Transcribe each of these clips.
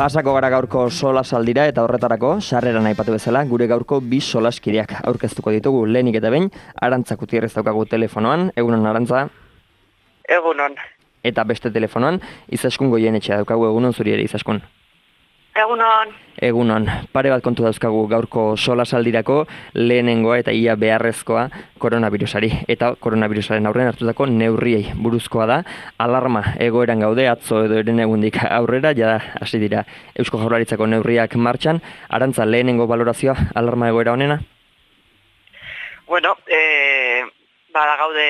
Pasako gara gaurko solasaldira eta horretarako, sarreran aipatu bezala, gure gaurko bi solaskideak aurkeztuko ditugu lehenik eta behin, Arantza Gutierrez daukagu telefonoan, egunon Arantza. Egunon. Eta beste telefonoan, Izaskun Goienetxea daukagu, egunon zuri ere Izaskun. Egunon. Egunon, pare bat kontu dauzkagu gaurko solasaldirako, lehenengoa eta ia beharrezkoa koronavirusari. Eta koronavirusaren aurrean hartutako neurriei buruzkoa da, alarma egoeran gaude, atzo edo herenegundik aurrera, jada hasi dira Eusko Jaurlaritzako neurriak martxan. Arantza, lehenengo balorazioa alarma egoera honena? Bueno, bada gaude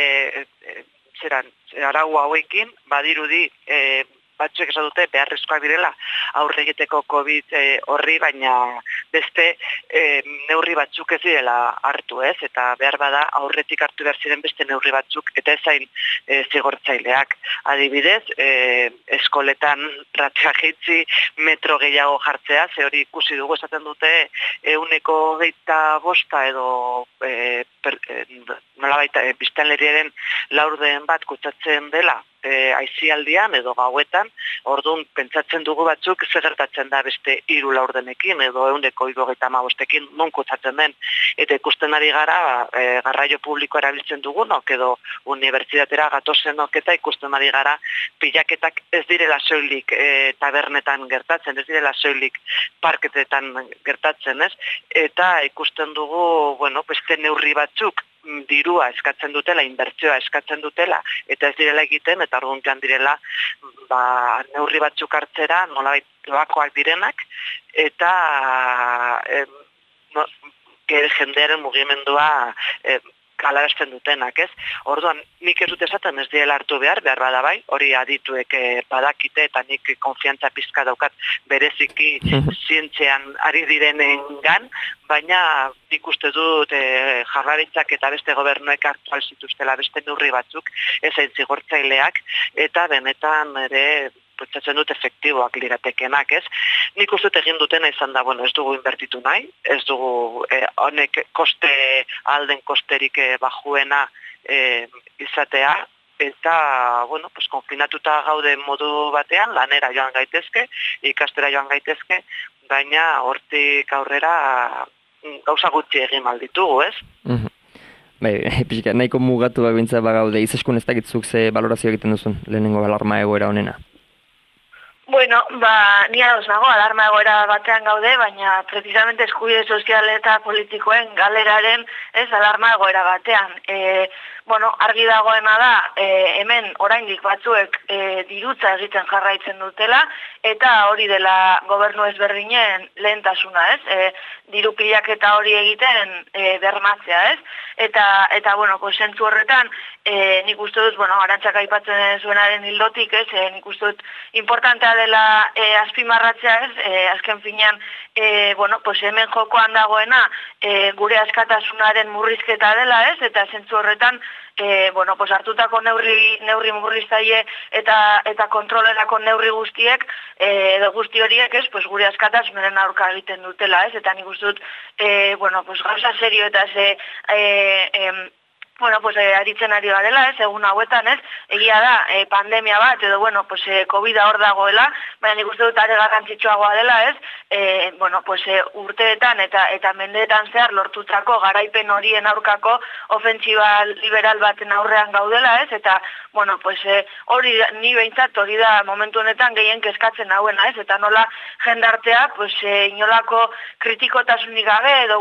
arau hauekin, badirudi batzuek esan dute beharrezkoak direla aurre egiteko COVID horri, baina beste neurri batzuk ez direla hartu, ez? Eta behar bada aurretik hartu behar ziren beste neurri batzuk eta ezain zigortzaileak. Adibidez, eskoletan ratioa jaitsi, metro gehiago jartzea, ze hori ikusi dugu esaten dute 25 edo nolabait biztanleriaren laurden bat kutsatzen dela aizialdian edo gauetan, orduan pentsatzen dugu batzuk zer gertatzen da beste 3 laurdenekin edo 175ekin non kutsatzen den, eta ikusten ari gara garraio publiko erabiltzen dugunok edo unibertsitatera gatozenok eta ikusten ari gara pilaketak ez direla soilik tabernetan gertatzen, ez direla soilik parketetan gertatzen, ez? Eta ikusten dugu, beste neurri batzuk dirua eskatzen dutela, inbertsioa eskatzen dutela, eta ez direla egiten, eta orduan joan direla neurri batzuk hartzera, nolabait doakoak direnak, eta jendearen mugimendua galarazten dutenak, ez? Orduan, nik ez dut esaten ez direla hartu behar bada bai, hori adituek badakite eta nik konfiantza pizka daukat bereziki zientzean ari direnengan, baina nik uste dut Jaurlaritzak eta beste gobernuek hartu ahal zituztela beste neurri batzuk, ezain zigortzaileak, eta benetan ere pentsatzen dut efektiboak liratekenak, ez? Nik uste egin dutena izan da, ez dugu inbertitu nahi, ez dugu honek alden kosterik bajuena izatea, eta, konfinatuta gaude modu batean, lanera joan gaitezke, ikastera joan gaitezke, baina hortik aurrera gauza gutxi egin malditugu, ez? Pixka, nahiko mugatu bagintza bagaude, Izaskun ez dakitzuk ze balorazio egiten duzun lehenengo alarma egoera honena? Bueno, ni ados nago, alarma egoera batean gaude, baina precisamente eskubide sozial eta politikoen galeraren alarma egoera batean. Argi dagoena da, hemen oraindik batzuek dirutza egiten jarraitzen dutela, eta hori dela gobernu ezberdinen lehentasuna, ez? Diru pilaketa hori egiten bermatzea, ez? Eta zentzu horretan, nik uste dut, Arantzak aipatzen zuenaren hildotik, ez? Nik uste dut importantea dela azpimarratzea, ez? Azken finean, hemen jokoan dagoena gure askatasunaren murrizketa dela, ez? Eta zentzu horretan, hartutako neurri murriztaile eta kontrolerako neurri guztiek, edo guzti horiek, ez? Gure askatasunaren aurka egiten dutela, ez? Eta nik uste dut, gauza serio eta aritzen ari garela, ez, egun hauetan, ez, egia da, pandemia bat, edo, COVID-a hor dagoela, baina nik uste dut are garrantzitsuagoa dela, ez, urteetan eta mendeetan zehar lortutako garaipen horien aurkako ofentsiba liberal baten aurrean gaudela, ez, eta, hori, ni behintzat hori da momentu honetan gehien kezkatzen hauena, ez, eta nola jendartea, inolako kritikotasunik gabe, edo,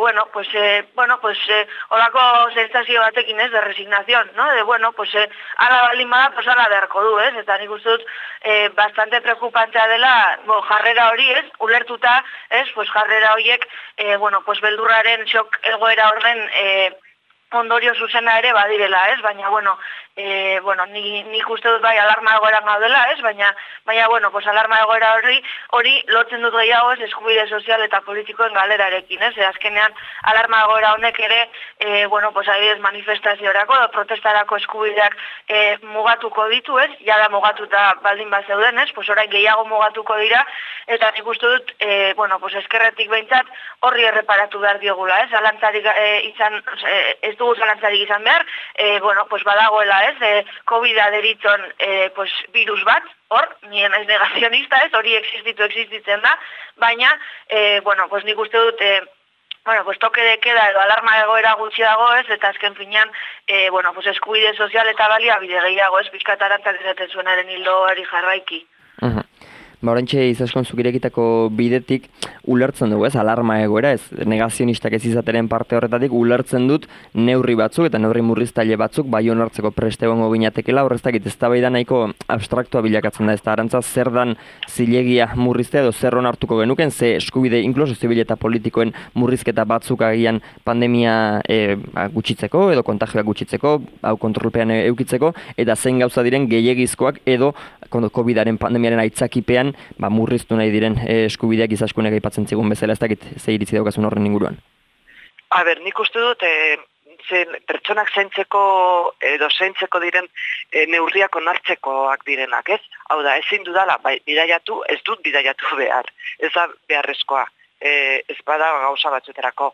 horako sentsazio batekin, de resignación, ¿no? Ala baldin bada, ala beharko du, ez? Eta nik uste dut bastante preocupantea dela, jarrera hori, ez? Ulertuta, ez? Jarrera horiek, beldurraren xok egoera horren ondorio zuzena ere badirela, ez? Baina, nik uste dut bai alarma egoeran gaudela, ez? Baina, alarma egoera hori lotzen dut gehiago, ez? Eskubide sozial eta politikoen galerarekin, ez? Azkenean, alarma egoera honek ere, adibidez manifestaziorako edo protestarako eskubideak mugatuko ditu, ez? Jada mugatuta baldin bat zeuden, ez? Orain gehiago mugatuko dira, eta nik uste dut, eskerretik behintzat horri erreparatu behar diogula, ez? Ez dugu zalantzarik izan behar, badagoela, ez, COVID-a deritzon pues, virus bat, hor, nien ez negazionista, ez, hori existitzen da, baina, bueno, pues nik uste dut, bueno, pues toque de queda edo alarma egoera gutxi dago, ez, eta azken finean, bueno, pues eskubide sozial eta baliabide gehiago, ez, pixka tarantzak esaten zuenaren hildoari jarraiki. Ba, oraintxe Izaskun zuk irekitako bidetik ulertzen dugu, ez, alarma egoera, ez, negazionistak ez izateren parte horretatik ulertzen dut neurri batzuk eta neurri murriztaile batzuk bai onartzeko preste egongo ginatekeela, horreztakit eztabaida nahiko abstraktua bilakatzen da, ez da, arantza zer dan zilegia murriztea edo zer onartuko genuken, ze eskubide, inkluso zibil eta politikoen murrizketa batzuk agian pandemia gutxitzeko edo kontagioak gutxitzeko, hau kontrolpean eukitzeko, eta zein gauza diren gehiegizkoak edo COVID-aren pandemiaren aitzakipean murriztu nahi diren eskubideak Izaskunek aipatzen zigun bezala, ez dakit ze iritzi daukazun horren inguruan. Nik uste dut, pertsonak zaintzeko edo zaintzeko diren neurriak onartzekoak direnak, ez? Hau da, ezin dudala, bidaiatu, ez dut bidaiatu behar, ez da beharrezkoa, ez bada gauza batzuetarako.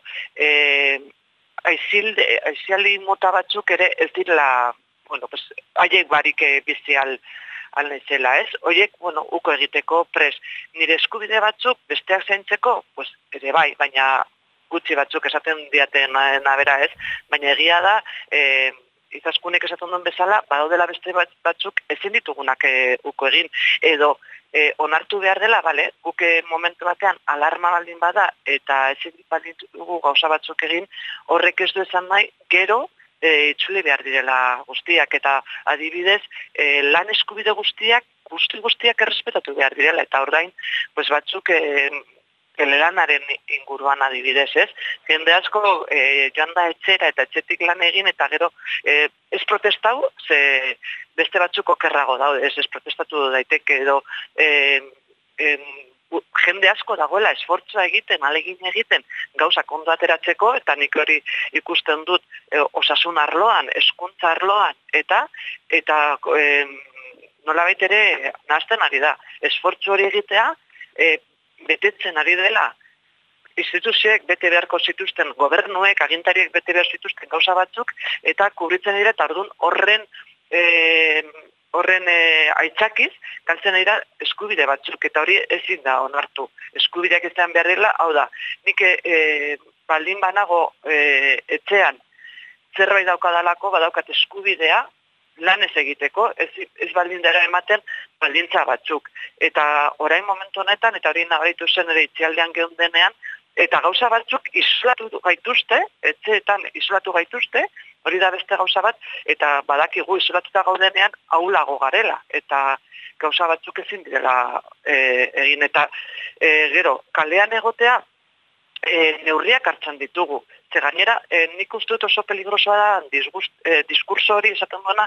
Aizialdi mota batzuk ere ez direla, bueno, pues, haiek barik bizial alnaizela, ez? Horiek, bueno, uko egiteko pres. Nire eskubide batzuk besteak zaintzeko, pues, ere bai, baina gutxi batzuk esaten diaten nabera, ez? Baina egia da, Izaskunek esaten duen bezala, badaudela beste batzuk ezin ditugunak uko egin. Edo, onartu behar dela, bale, guke momentu batean alarma baldin bada, eta ezin baldin dugu gauza batzuk egin, horrek ez du esan nahi, gero, itxuli behar direla guztiak, eta adibidez, lan eskubide guztiak errespetatu behar direla, eta ordain, pues batzuk telelanaren inguruan adibidez, ez? Jende asko joan da etxera eta etxetik lan egin, eta gero ez protestau, ze beste batzuk okerrago daude, ez protestatu daiteke edo jende asko dagoela esfortzua egiten, alegin egiten, gauzak ondo ateratzeko, eta nik hori ikusten dut osasun arloan, hezkuntza arloan, eta nolabait ere nahazten ari da. Esfortzu hori egitea, betetzen ari dela, instituzioek bete beharko zituzten, gobernuek, agintariek bete behar zituzten gauza batzuk, eta kubritzen dira, eta orduan horren aitzakiz, galtzen dira eskubide batzuk, eta hori ezin da onartu. Eskubideak ez behar dela, hau da, nik baldin banago etxean zerbait daukadalako, badaukat eskubidea, lan ez egiteko, ez baldin dara ematen baldintza batzuk. Eta orain momentu honetan, eta hori nabaritu zen ere itxialdean geundenean, eta gauza batzuk isolatu gaituzte, etxeetan isolatu gaituzte, hori da beste gauza bat, eta badakigu isolatuta gaudenean ahulago garela, eta gauza batzuk ezin direla egin, eta gero, kalean egotea neurriak hartzen ditugu. Ze gainera, nik uste dut oso peligrosoa da diskurso hori esaten duena.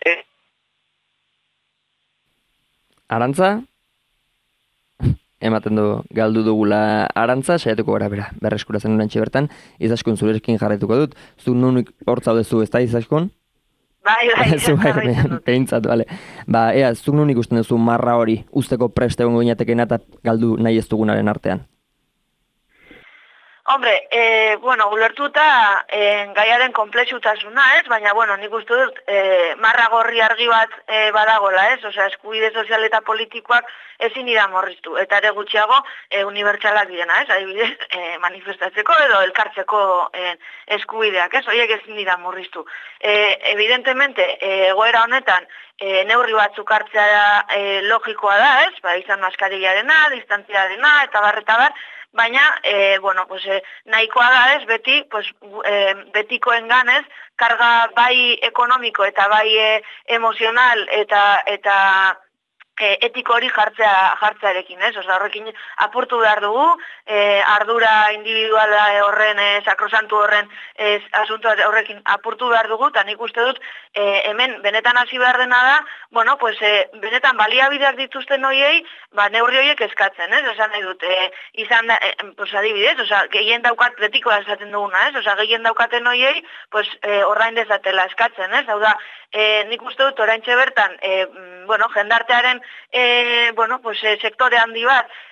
Arantza? Ematen du galdu dugula Arantza, saiatuko gara bera, berreskuratzen urantxe bertan, Izaskun zurekin jarraituko dut. Zuk nunik hor zaudezu, ez da Izaskun? Bai, Peintzat, bale. Ba, zuk nunik ikusten duzu marra hori, usteko preste egongo ginatekena eta galdu nahi ez dugunaren artean? Hombre, bueno, ulertuta gaiaren komplexutasuna, ez? Baina, bueno, nik uste dut marra gorri argi bat badagola, ez? Osea, eskubide sozial eta politikoak ezin dira murriztu. Eta ere gutxiago unibertsalak direna, ez? Adibidez, manifestatzeko edo elkartzeko eskubideak, ez? Horiek ezin dira murriztu. Evidentemente, egoera honetan, neurri batzuk hartzea logikoa da, ez? Ba, izan maskarillaren, distantziaren, eta bar, baina, bueno, pues, nahikoa da ez, beti, pues, betikoen ganez, karga bai ekonomiko eta bai emozional eta etiko hori jartzearekin, ez? Osa, horrekin apurtu behar dugu, ardura individuala horren, sakrosantu horren asunto horrekin apurtu behar dugu, eta nik uste dut, hemen benetan hasi behar dena da, bueno, pues, benetan baliabideak dituzten horiei, ba, neurri horiek eskatzen, ez? Esan nahi dut, izan da, pues, adibidez, osa, gehien daukat betikoa esaten duguna, ez? Osa, gehien daukaten horiei, pues, ordain dezatela eskatzen, ez? Hau da, nik uste dut oraintxe bertan, bueno, jendartearen bueno, pues, sektore handi bat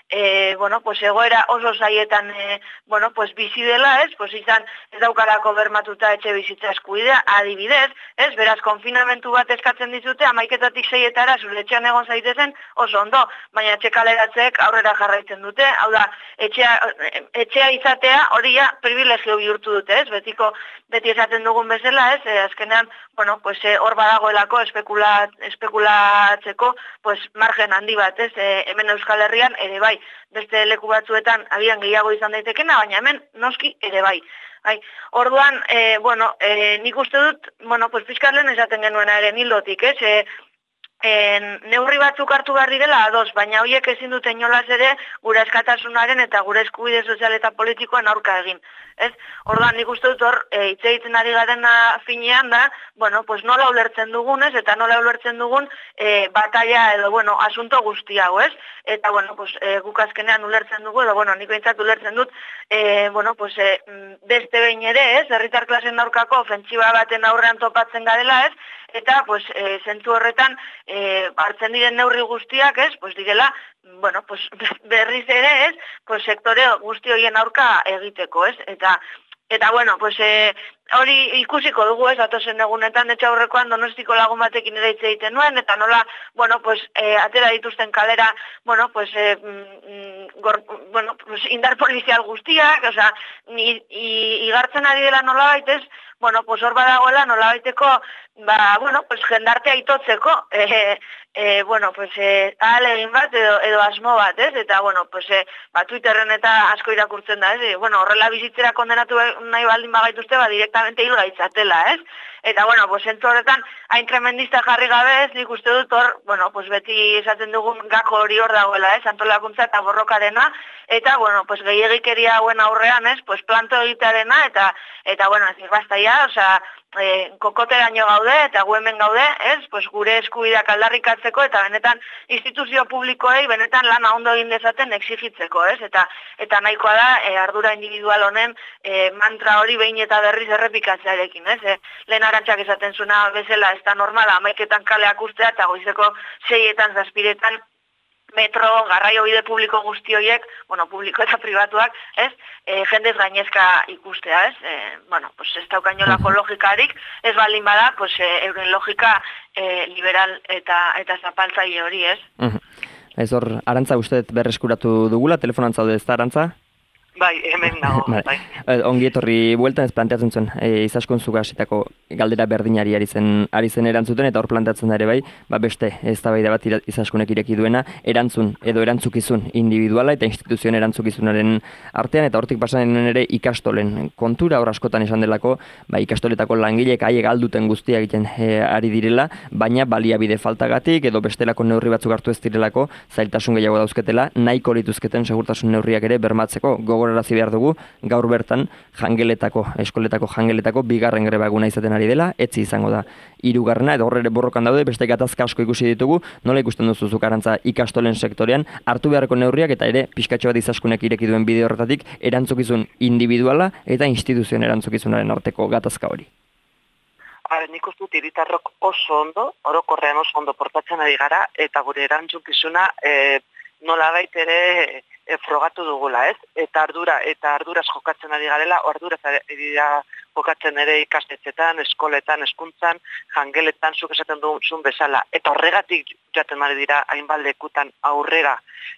bueno, pues egoera oso zaietan, bueno, pues bizi dela, ez? Pues izan ez daukarako bermatuta etxe bizitza eskubidea, adibidez, ez? Beraz, konfinamentu bat eskatzen dizute, 11:00 6:00 zure etxean egon zaitezen oso ondo, baina etxe kaleratzeek aurrera jarraitzen dute, hau da, etxea izatea hori ja privilegio bihurtu dute, ez? Beti esaten dugun bezala, ez? Azkenean, bueno, pues hor badagoelako espekulatzeko, pues margen handi bat, ez? Hemen Euskal Herrian ere bai, beste leku batzuetan agian gehiago izan daitekena, baina hemen noski ere bai. Orduan, bueno, nik uste dut, bueno, pues pizkat lehen esaten genuena ere nildotik, ez? Neurri batzuk hartu behar direla ados, baina horiek ezin dute inolaz ere gure askatasunaren eta gure eskubide sozial eta politikoen aurka egin. Ez? Orduan nik uste dut hor, hitz egiten ari garena finean da, bueno, pues nola ulertzen dugunez eta nola ulertzen dugun batalla edo, bueno, asunto guzti hau, ez? Eta, bueno, pues guk azkenean ulertzen dugu, edo, bueno, nik behintzat ulertzen dut, bueno, pues beste behin ere, ez? Herritar klasen aurkako ofentsiba baten aurrean topatzen garela, ez? Eta, pues, zentzu horretan, hartzen diren neurri guztiak, ez? Pues direla, bueno, pues berriz ere, ez? Pues sektore guzti horien aurka egiteko, ez? Eta bueno, pues hori ikusiko dugu, ez? Datozen egunetan etxe aurrekoan Donostiko lagun batekin ere hitz egiten nuen, eta nola, bueno, pues atera dituzten kalera, bueno, pues bueno, pues indar polizial guztiak, o sea, igartzen ari dela nolabait, ez? Bueno, pues hor badagoela nolabaiteko, bueno, pues jendartea itotzeko, bueno, pues ahalegin bat edo asmo bat, ez? Eta, bueno, pues Twitterren eta asko irakurtzen da, ez? Bueno, horrela bizitzera kondenatu nahi baldin bagaituzte, directamente hil gaitzatela, ez? Eta, bueno, pues zentzu horretan, hain tremendista jarri gabe, ez? Nik uste dut hor, bueno, pues beti esaten dugun gako hori hor dagoela, ez? Antolakuntza eta borrokarena, eta, bueno, pues gehiagikeria hauen aurrean, ez? Pues planto egitearena, eta bueno, ez basta ya, osea, kokoteraino gaude eta gu hemen gaude, ez? Pues gure eskubideak aldarrikatzeko eta benetan instituzio publikoei benetan lana ondo egin dezaten exigitzeko, ez? Eta nahikoa da ardura individual honen mantra hori behin eta berriz errepikatzearekin, ez? Lehen Arantxak esaten zuna bezala ez da normala 11:00 kaleak ustea eta goizeko 6:00 7:00 metro, garraio bide publiko guzti horiek, bueno, publiko eta pribatuak, ez? Jendez gainezka ikustea, ez? Bueno, pues ez daukainolako logikarik, ez baldin bada, pues euren logika liberal eta zapaltzaile hori, ez? Ez hor, Arantza uste berreskuratu dugula, telefonan zaude ez da, Arantza? Bai, hemen nago, bai. Ongi etorri bueltan ez planteatzen zuen, izaskun zuga hasitako galdera berdinari ari zen erantzuten, eta hor planteatzen da ere bai, beste eztabaida bat izaskunek ireki duena, erantzun edo erantzukizun individuala eta instituzioen erantzukizunaren artean, eta hortik pasan ere ikastolen kontura, hor askotan esan delako, ikastoletako langileek haiek alduten guztia egiten ari direla, baina baliabide faltagatik edo bestelako neurri batzuk hartu ez direlako, zailtasun gehiago dauzketela, nahiko lituzketen segurtasun neurriak ere bermatzeko. Gogorarazi behar dugu, gaur bertan eskoletako jangeletako bigarren greba eguna izaten ari dela, etzi izango da hirugarrena, edo horre borrokan daude, beste gatazka asko ikusi ditugu, nola ikusten duzu zuk, Arantza, ikastolen sektorean, hartu beharreko neurriak eta ere pixkatxo bat izaskunek ireki duen bide horretatik, erantzukizun individuala eta instituzioen erantzukizunaren arteko gatazka hori. Nik uste dut hiritarrok oso ondo, orokorrean oso ondo portatzen ari gara, eta gure erantzukizuna nolabait ere frogatu dugula, ez? Eta arduraz jokatzen ari garela, arduraz ari jokatzen ere ikastetxetan, eskoletan, hezkuntzan, jangeletan, zuk esaten duzun bezala. Eta horregatik jaten ari dira hainbat lekutan aurrera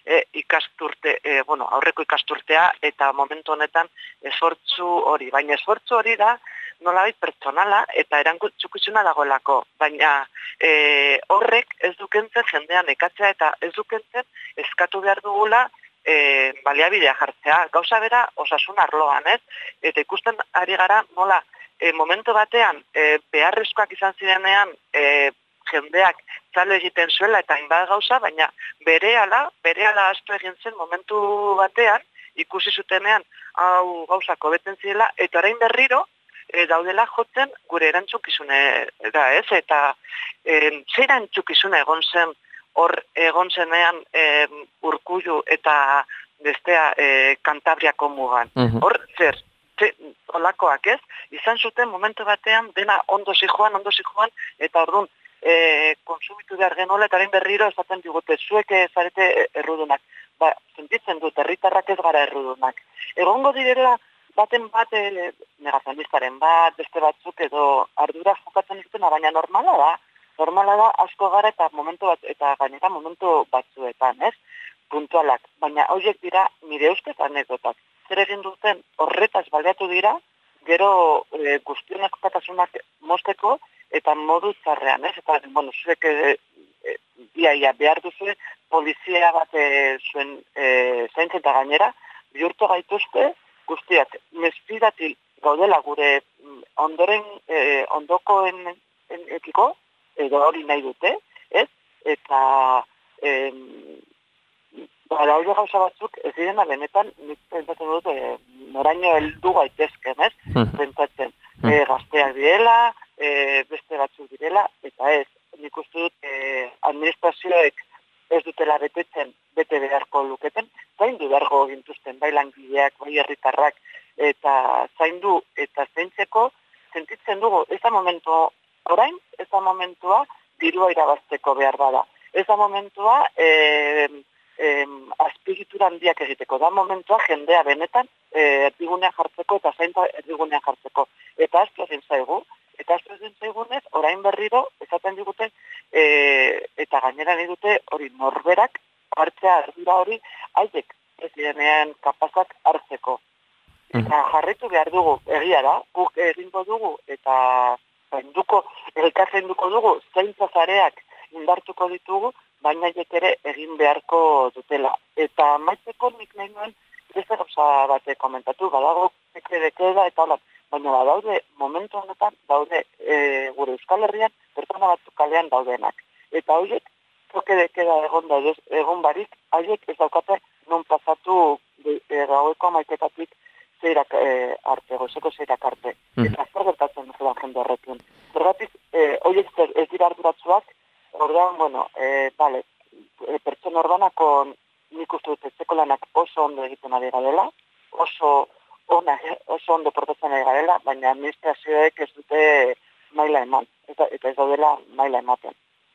aurreko ikasturtea, eta momentu honetan esfortzu hori. Baina esfortzu hori da nolabait pertsonala eta erantzukizuna dagoelako. Baina horrek ez dukentzen jendean ekatzea eta ez dukentzen eskatu behar dugula baliabidea jartzea, gauza bera osasun arloan, ez? Eta ikusten ari gara nola momentu batean beharrezkoak izan zirenean jendeak txalo egiten zuela eta hainbat gauza, baina berehala astu egin zen momentu batean ikusi zutenean hau gauzako beten zirela, eta orain berriro daudela jotzen gure erantzukizunera, ez? Eta zer erantzukizuna egon zenean Urkullu eta bestea Kantabriako mugan. Hor zer, olakoak, ez? Izan zuten momentu batean dena ondo zijoan, eta orduan konsumitu behar genola, eta hain berriro esaten digute, zuek zarete errudunak. sentitzen dut, herritarrak ez gara errudunak. Egongo direla, baten bat, negazionistaren bat, beste batzuk edo ardura jokatzen dutena, baina normala da asko gara eta eta gainera momentu batzuetan, ez? Puntualak, baina horiek dira nire ustez anekdotak. Zer egin duten horretaz baliatu dira, gero guztionak katasunak mozteko eta modu txarrean, ez? Eta, zuek ia behar duzu polizia bat zuen zaintzen eta gainera, bihurtu gaituzte guztiak mesfidati gaudela gure ondokoen ekiko, edo hori nahi dute, ez? Eta daude gauza batzuk, ez direna benetan, nik pentsatzen dut, noraino heldu gaitezken, ez? Pentsatzen, gazteak direla, beste batzuk direla, eta ez, nik uste dut administrazioek ez dutela betetzen, bete beharko luketen, zaindu beharko gintuzten, bai langileak, bai herritarrak, eta zaindu eta zaintzeko, sentitzen dugu, ez da momentua orain, ez da momentua dirua irabazteko behar bada. Ez da momentua azpigitura handiak egiteko, da momentua jendea benetan erdigunean jartzeko eta zaintza erdigunean jartzeko. Eta aztu egin zaigu, zaigunez, orain berriro, esaten digute, eta gainera nahi dute hori norberak hartzea ardura hori, haiek ez direnean kapazak hartzeko. Eta jarritu behar dugu, egia da, guk egingo dugu, eta elkarzainduko dugu, zaintza zareak indartuko ditugu, baina haiek ere egin beharko dutela. Eta maitzeko nik nahi nuen, beste gauza bate komentatu, badago dekeda eta hola, baina badaude, momentu honetan, daude gure Euskal Herrian, pertsona batzuk kalean daudenak. Eta horiek, toke dekeda egon barik, haiek ez daukate non pasatu gaueko amaiketatik zeirak arte, goizeko zeirak arte. Eta zer gertatzen duzudan jende horrekin. Zergatik, horiek ez dira arduratzuak, orduan, pertsona orbanako nik uste dut etzeko lanak oso ondo egiten ari garela, oso ondo portatzen ari garela, baina administrazioek ez dute maila eman, eta ez daudela maila ematen.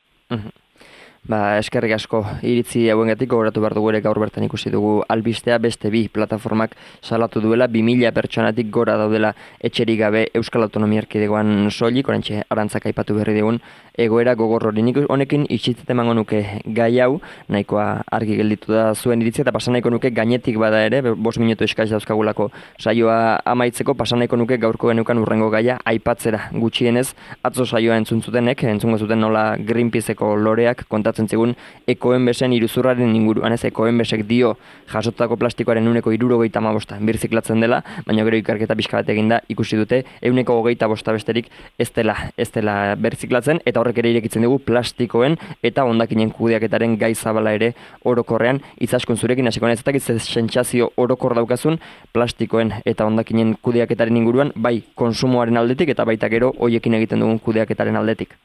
Eskerrik asko iritzi hauengatik gogoratu behar dugu ere gaur bertan ikusi dugu albistea beste bi plataformak salatu duela 2000 pertsonatik gora daudela etxerik gabe Euskal Autonomia Erkidegoan soilik, oraintxe Arantzak aipatu berri digun egoera gogor hori. Nik honekin itxitzet emango nuke gai hau, nahikoa argi gelditu da zuen iritzia eta pasan nahiko nuke gainetik bada ere, 5 minutu eskaz dauzkagulako saioa amaitzeko, pasan nahiko nuke gaurko genukan urrengo gaia aipatzera gutxienez, atzo saioa entzungo zuten nola Greenpeaceko loreak kontatzen zigun ekoenbesen iruzurraren inguruan, ez ekoenbesek dio jasotako plastikoaren 75% birziklatzen dela, baina gero ikerketa pixka bat eginda ikusi dute 25% besterik ez dela birziklatzen, eta horrek ere irekitzen dugu plastikoen eta hondakinen kudeaketaren gai zabala ere orokorrean. Itzaskun zurekin hasiko naiz, ez sentsazio orokor daukazun plastikoen eta hondakinen kudeaketaren inguruan, bai konsumoaren aldetik eta baita gero hoiekin egiten dugun kudeaketaren aldetik.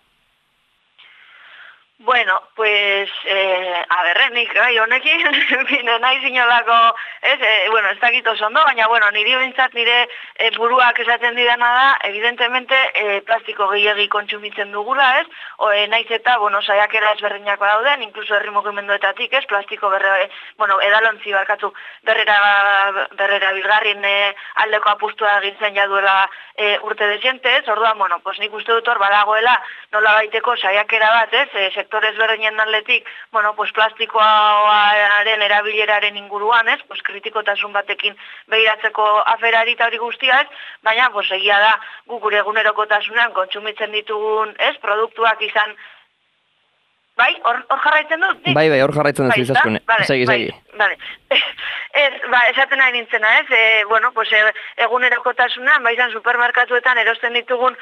Bueno, pues, nik gai honekin, nahi zinolako, ez dakit oso ondo, baina, niri bintzat nire buruak esaten didana da, evidentemente, plastiko gehiagi kontsumitzen dugula, ez? Naiz eta, saiakera ezberdinako dauden, inkluso herri mugimenduetatik, ez? Plastiko edalontzi barkatu berrera bilgarrin aldeko apustua egintzen jaduela urte desiente, ez? Orduan, nik uste dut hor badagoela nola baiteko saiakera bat, ez? Sektore ezberdinen aldetik, plastikoaren erabileraren inguruan, ez? Kritikotasun batekin begiratzeko aferari eta hori guztia, ez? Baina, egia da, gure egunerokotasunean kontsumitzen ditugun, ez? Produktuak izan. Bai, hor jarraitzen dut? Bai, hor jarraitzen dut, izaskune. Segi. Esaten nahi nintzena, ez? Egunerokotasunean, izan supermerkatuetan erosten ditugun,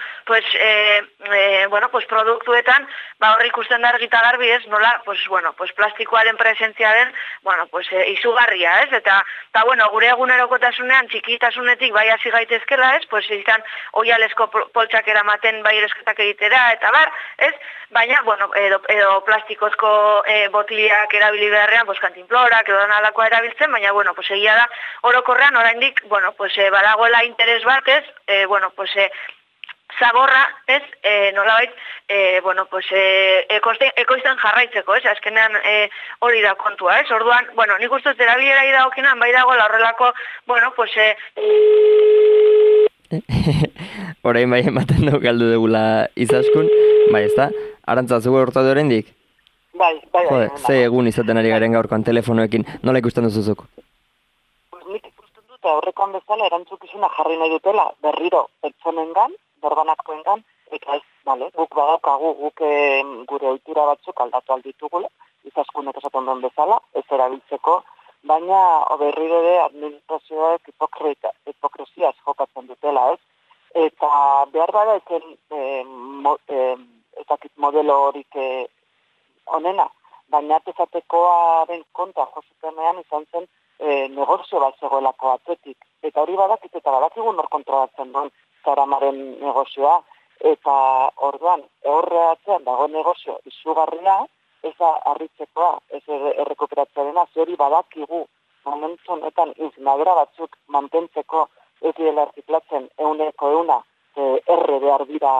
produktuetan, hor ikusten da argita garbi, ez? Nola, plastikoaren presentziaren, izugarria, ez? Eta, gure egunerokotasunean txikitasunetik bai hasi gaitezkela, ez? Izan, oialesko poltsak eramaten bai erosketak egitera, eta bar, ez? Baina, edo plastikozko botiliak erabili beharrean, kantinplorak edo nalakoa erabiltzen, baina, egia da, orokorrean oraindik, badagoela interes bat, ez, zaborra, ez, nolabait, bueno, pues, ekoizten jarraitzeko, ez, azkenean hori da kontua, ez, orduan, bueno, nik uste erabilerai dagokinan, bai dago horrelako, bueno, pues, Orain bai ematen dugu galdu dugula Izaskun, bai ez da, Arantza zugu hortatu oraindik? Bai. Jode, ze egun izaten ari garen gaurkoan telefonoekin, nola ikusten duzuzuk? Nik ikusten dut aurrekoan bezala erantzukizuna jarri nahi dutela berriro pertsonengan, norbanakoengan, eta ez, bale, guk badaukagu, guk gure ohitura batzuk aldatu alditugula, Izaskunek esaten duen bezala, ez erabiltzeko, baina berriro ere administrazioak hipokresiaz jokatzen dutela, ez? Eta behar bada ezakit modelo horik onena, baina atezatekoaren kontra josutenean izan zen negozio bat zegoelako atzetik. Eta hori badakit eta badakigu nor kontrolatzen duen Zaramaren negozioa. Eta orduan, horre atzean dago negozio izugarria, ez da harritzekoa, ez errekuperatzearena, hori badakigu momentu honetan incinadora batzuk mantentzeko ez direla erziklatzen 100%, erre behar dira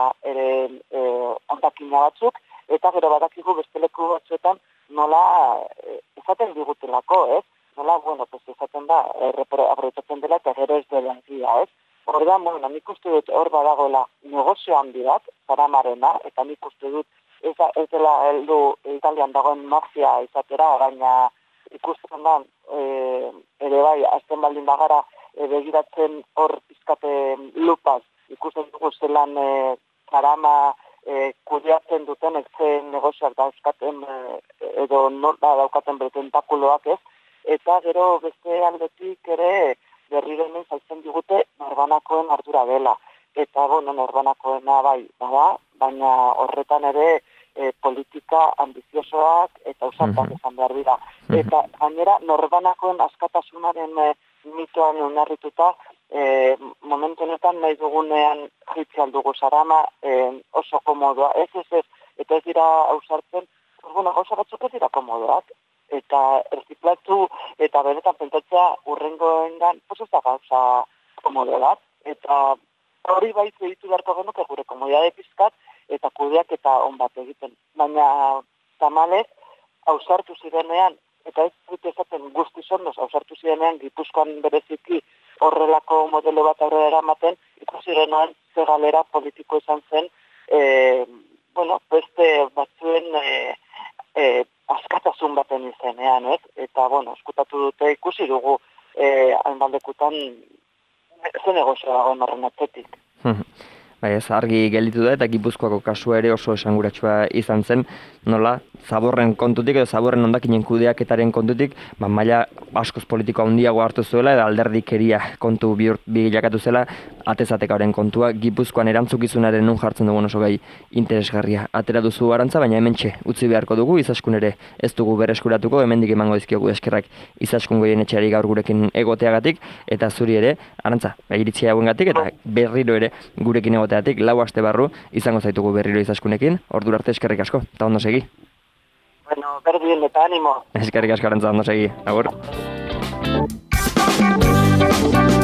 ondakina batzuk, eta gero badakigu beste leku batzuetan nola esaten digutelako, ez? Nola, bueno, pues esaten da, aprobetzatzen dela eta gero ez dela egia, ez? Orduan, bueno, nik uste dut hor badagoela negozio handi bat, Zaramarena, eta nik uste dut ez dela heldu Italian dagoen mafia izatera, baina ikusten da, ere bai, azten baldin bagara, begiratzen hor pizkate lupaz, ikusten dugu zelan Zarama kudeatzen duten zen negozioak dauzkaten edo nola daukaten bere tentakuloak, ez? Eta gero beste aldetik ere berriro hemen saltzen digute norbanakoen ardura dela. Eta, bueno, norbanakoena bai, bada, baina horretan ere politika ambiziosoak eta usantak izan behar dira. Eta gainera norbanakoen askatasunaren mitoan oinarrituta, momentu honetan nahi dugunean jitzean dugu Zarama oso komodoa. Ez, eta ez dira ausartzen, bueno, gauza batzuk ez dira komodoak. Eta erziklatu eta benetan pentsatzea urrengoengan, pues ez da gauza komodo bat. Eta hori bai ditu beharko genuke gure komodidade pizkat eta kudeak eta on bat egiten. Baina tamalez, ausartu zirenean, eta ez dut ezaten guztiz ondoz, ausartu zirenean Gipuzkoan bereziki horrelako modelo bat aurrera eramaten, ikusi genuen ze galera politiko izan zen, bueno, beste batzuen askatasun baten izenean, ez? Eta, bueno, eskutatu dute ikusi dugu hainbaldekutan ze negozio dagoen horren atzetik. Bai, ez, argi gelditu da eta Gipuzkoako kasua ere oso esanguratsua izan zen, nola, zaborren kontutik edo zaborren hondakinen kudeaketaren kontutik, maila askoz politiko handiago hartu zuela eta alderdikeria kontu bilakatu zela atezatekaoren kontua Gipuzkoan erantzukizunaren nun jartzen dugun oso gai interesgarria. Atera duzu Arantza, baina hementxe utzi beharko dugu, Izaskun ere ez dugu berreskuratuko, hemendik emango dizkiogu eskerrak Izaskun Goienetxeari gaur gurekin egoteagatik, eta zuri ere, Arantza, iritzia hauengatik eta berriro ere gurekin egoteagatik, 4 aste barru izango zaitugu berriro Izaskunekin, ordura arte eskerrik asko, eta ondo segi. Bueno, berdin eta animo. Eskerrik asko Arantza, ondo segi, agur.